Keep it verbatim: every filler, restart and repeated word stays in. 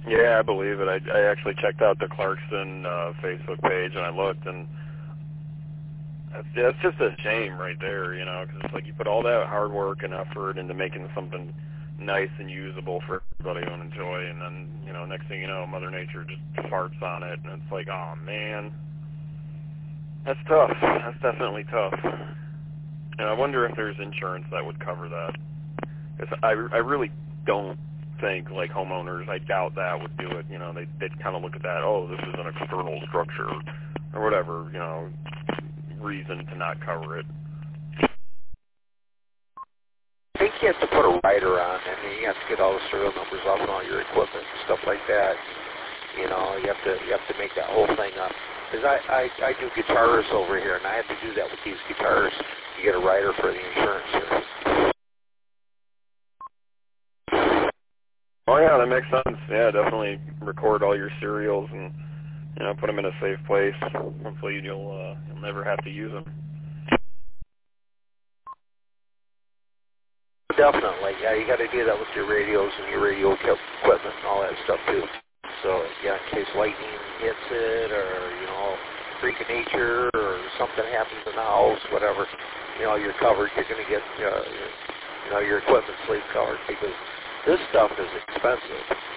Yeah, I believe it. I, I actually checked out the Clarkston uh, Facebook page, and I looked, and that's, that's just a shame right there, you know, because it's like you put all that hard work and effort into making something nice and usable for everybody to enjoy, and then, you know, next thing you know, Mother Nature just farts on it, and it's like, oh, man. That's tough. That's definitely tough. And I wonder if there's insurance that would cover that. Because I, I really don't think, like, homeowners, I doubt that would do it. You know, they, they'd kind of look at that, oh, this is an external structure, or whatever, you know, reason to not cover it. I think you have to put a rider on. I mean, you have to get all the serial numbers off and all your equipment and stuff like that. You know, you have to you have to make that whole thing up. Because I, I, I do guitars over here, and I have to do that with these guitars. You get a rider for the insurance here. Oh, yeah, that makes sense. Yeah, definitely record all your serials and, you know, put them in a safe place. Hopefully you'll, uh, you'll never have to use them. Definitely. Yeah, you got to do that with your radios and your radio equipment and all that stuff, too. So, yeah, in case lightning hits it or, you know, freak of nature or something happens in the house, whatever, you know, you're covered. You're going to get, uh, you know, your equipment sleep covered because this stuff is expensive.